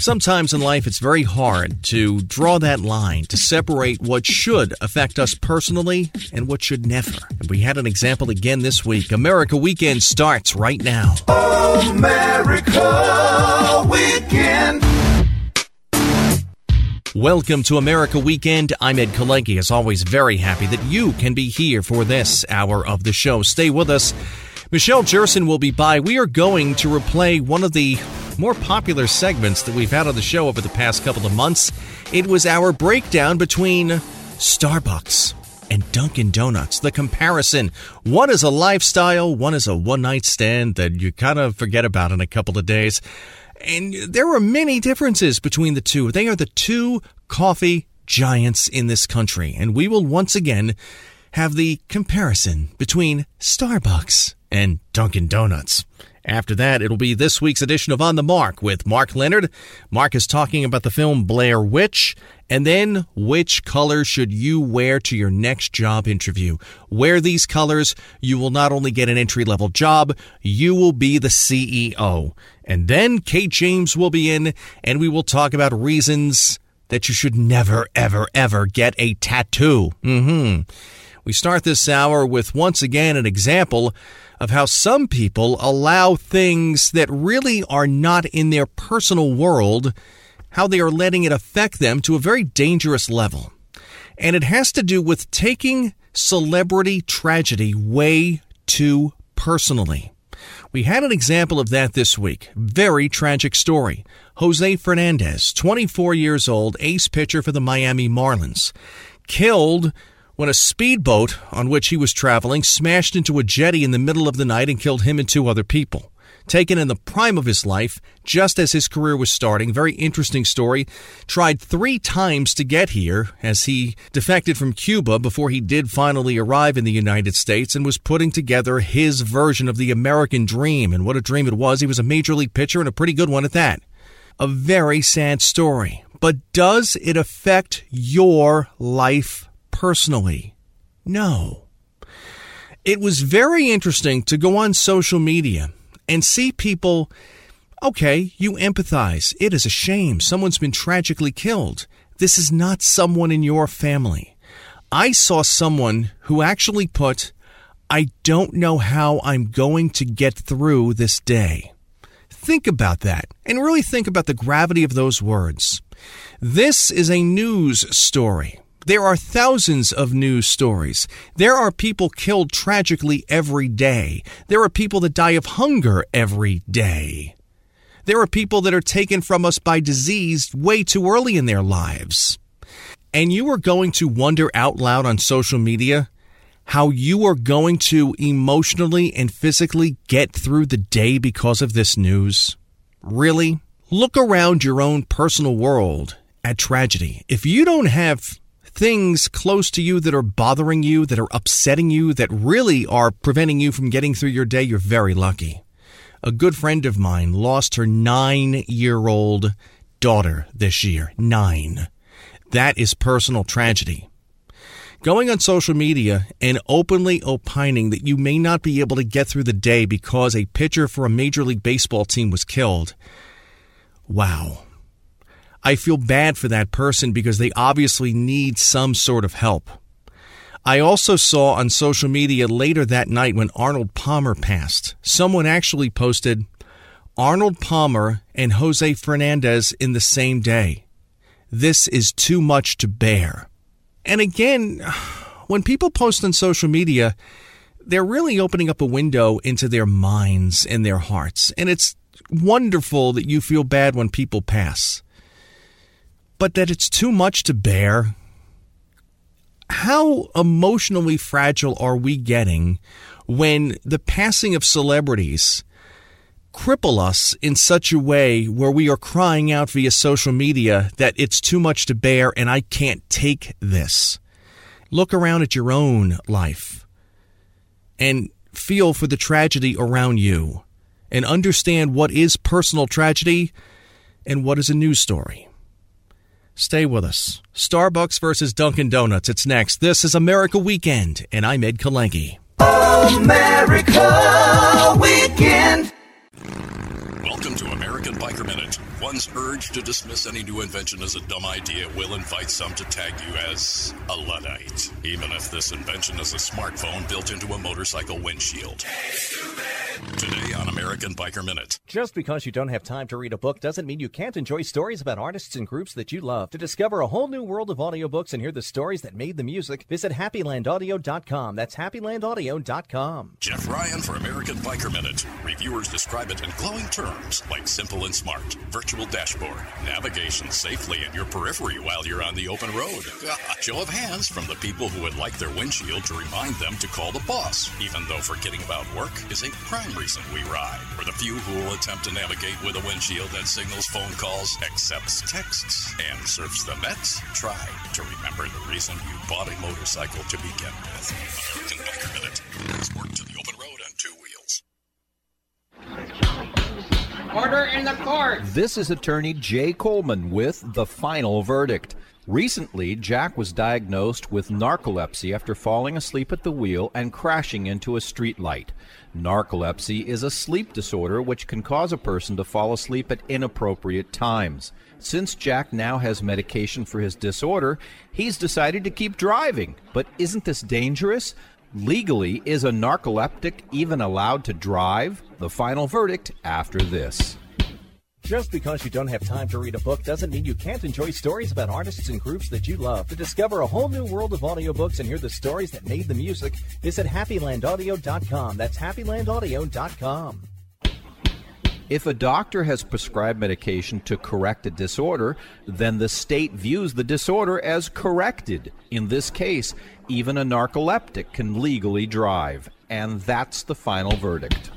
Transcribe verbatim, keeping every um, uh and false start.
Sometimes in life, it's very hard to draw that line to separate what should affect us personally and what should never. And we had an example again this week. America Weekend starts right now. America Weekend. Welcome to America Weekend. I'm Ed Kalenki. As always, very happy that you can be here for this hour of the show. Stay with us. Michelle Jerson will be by. We are going to replay one of the more popular segments that we've had on the show over the past couple of months. It was our breakdown between Starbucks and Dunkin' Donuts. The comparison. One is a lifestyle, one is a one-night stand that you kind of forget about in a couple of days. And there are many differences between the two. They are the two coffee giants in this country. And we will once again have the comparison between Starbucks and Dunkin' Donuts. After that, it'll be this week's edition of On the Mark with Mark Leonard. Mark is talking about the film Blair Witch. And then, which color should you wear to your next job interview? Wear these colors, you will not only get an entry-level job, you will be the C E O. And then Kate James will be in, and we will talk about reasons that you should never, ever, ever get a tattoo. Mm-hmm. We start this hour with, once again, an example of how some people allow things that really are not in their personal world, how they are letting it affect them to a very dangerous level. And it has to do with taking celebrity tragedy way too personally. We had an example of that this week. Very tragic story. Jose Fernandez, twenty-four years old, ace pitcher for the Miami Marlins, killed when a speedboat on which he was traveling smashed into a jetty in the middle of the night and killed him and two other people. Taken in the prime of his life, just as his career was starting. Very interesting story. Tried three times to get here as he defected from Cuba before he did finally arrive in the United States and was putting together his version of the American dream. And what a dream it was. He was a major league pitcher and a pretty good one at that. A very sad story. But does it affect your life personally? No. It was very interesting to go on social media and see people, okay, you empathize. It is a shame. Someone's been tragically killed. This is not someone in your family. I saw someone who actually put, I don't know how I'm going to get through this day. Think about that and really think about the gravity of those words. This is a news story. There are thousands of news stories. There are people killed tragically every day. There are people that die of hunger every day. There are people that are taken from us by disease way too early in their lives. And you are going to wonder out loud on social media how you are going to emotionally and physically get through the day because of this news? Really? Look around your own personal world at tragedy. If you don't have things close to you that are bothering you, that are upsetting you, that really are preventing you from getting through your day, you're very lucky. A good friend of mine lost her nine-year-old daughter this year. Nine. That is personal tragedy. Going on social media and openly opining that you may not be able to get through the day because a pitcher for a Major League Baseball team was killed. Wow. I feel bad for that person because they obviously need some sort of help. I also saw on social media later that night when Arnold Palmer passed, someone actually posted Arnold Palmer and Jose Fernandez in the same day. This is too much to bear. And again, when people post on social media, they're really opening up a window into their minds and their hearts. And it's wonderful that you feel bad when people pass. But that it's too much to bear. How emotionally fragile are we getting when the passing of celebrities cripple us in such a way where we are crying out via social media that it's too much to bear and I can't take this? Look around at your own life and feel for the tragedy around you and understand what is personal tragedy and what is a news story. Stay with us. Starbucks versus Dunkin' Donuts. It's next. This is America Weekend, and I'm Ed Kalenki. America Weekend. Welcome to American Biker Minute. One's urge to dismiss any new invention as a dumb idea will invite some to tag you as a Luddite, even if this invention is a smartphone built into a motorcycle windshield. Today on American Biker Minute. Just because you don't have time to read a book doesn't mean you can't enjoy stories about artists and groups that you love. To discover a whole new world of audiobooks and hear the stories that made the music, visit happy land audio dot com. That's happy land audio dot com. Jeff Ryan for American Biker Minute. Reviewers describe it in glowing terms like simple and smart, virtual dashboard, navigation safely in your periphery while you're on the open road. Show of hands from the people who would like their windshield to remind them to call the boss, even though forgetting about work is a prime reason we ride. For the few who will attempt to navigate with a windshield that signals phone calls, accepts texts, and surfs the net, try to remember the reason you bought a motorcycle to begin with. American Biker Minute. Let's work to the open road on two wheels. Order in the court. This is attorney Jay Coleman with The Final Verdict. Recently, Jack was diagnosed with narcolepsy after falling asleep at the wheel and crashing into a streetlight. Narcolepsy is a sleep disorder which can cause a person to fall asleep at inappropriate times. Since Jack now has medication for his disorder, he's decided to keep driving. But isn't this dangerous? Legally, is a narcoleptic even allowed to drive? The final verdict after this. Just because you don't have time to read a book doesn't mean you can't enjoy stories about artists and groups that you love. To discover a whole new world of audiobooks and hear the stories that made the music, visit happy land audio dot com. That's happy land audio dot com. If a doctor has prescribed medication to correct a disorder, then the state views the disorder as corrected. In this case, even a narcoleptic can legally drive. And that's the final verdict.